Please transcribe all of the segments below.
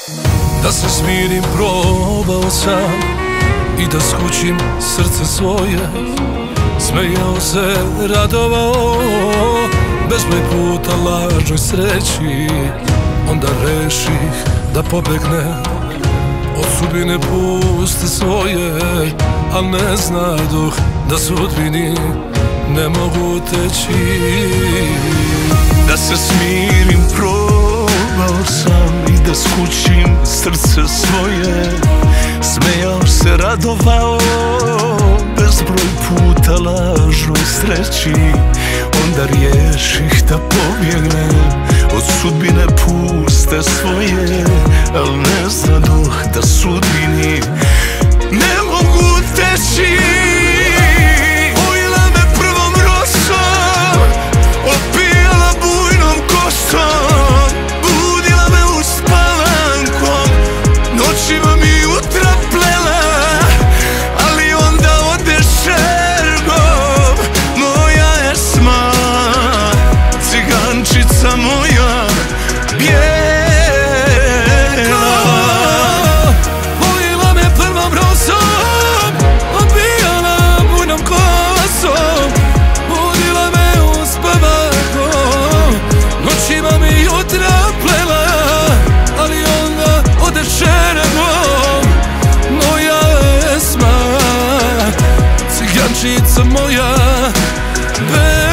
Da se smirim probao sam i da skućim srce svoje. Smejao se, radovao, bezbroj puta lažnoj sreći. Onda reših da pobegnem od sudbine puste svoje, al ne znadoh da sudbini ne mogu teći. Da se smirim probao sam i da skućim srce svoje. Smejao se, radovao, bezbroj puta lažnoj sreći. Onda riješih da pobjegnem od sudbine puste svoje, al ne znadoh da sudbini ne mogu teći. Ujela me prvom rosom, opijala bujnom kosom, budila me uspavankom, noćima mi jutra plela, ali onda ode šergom moja esma, cigančica moja bijela. Ujela me prvom rosom, opijala bujnom kosom, budila me uspavankom, noćima mi jutra plela, ali onda ode šergom moja esma, cigančica moja bela.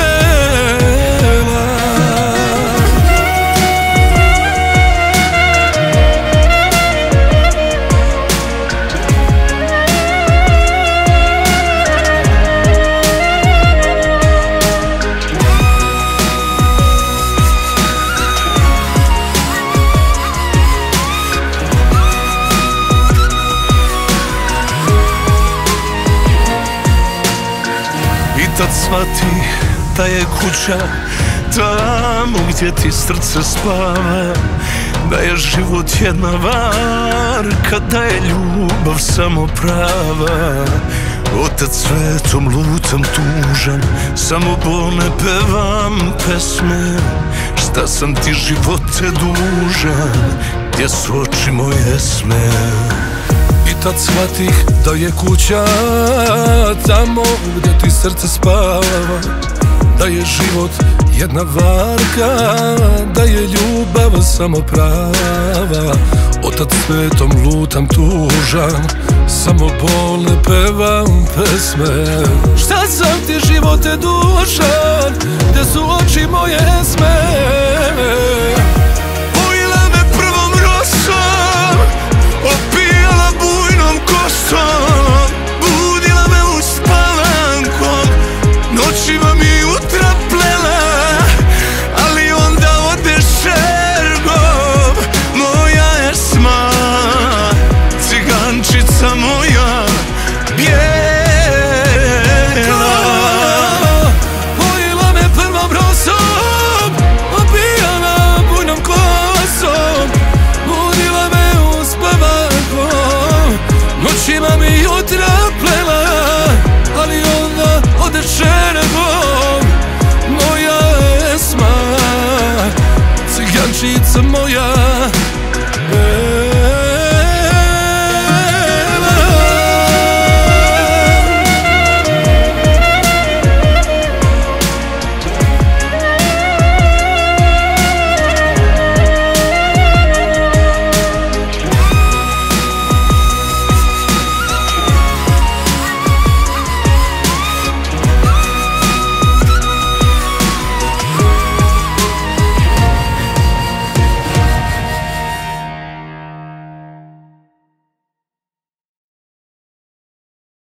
I tad shvatih da je kuća tamo gdje ti srce spava, da je život jedna varka, da je ljubav samo prava. Otad svetom lutam tužan, samo bolne pevam pesme. Šta sam ti živote dužan, gdje su oči moje sme. I tad shvatih da je kuća tamo gdje ti srce spava, da je život jedna varka, da je ljubav samo prava. Otad svetom lutam tužan, samo bolne pevam pesme. Šta sam ti živote dužan, gdje su oči moje sme.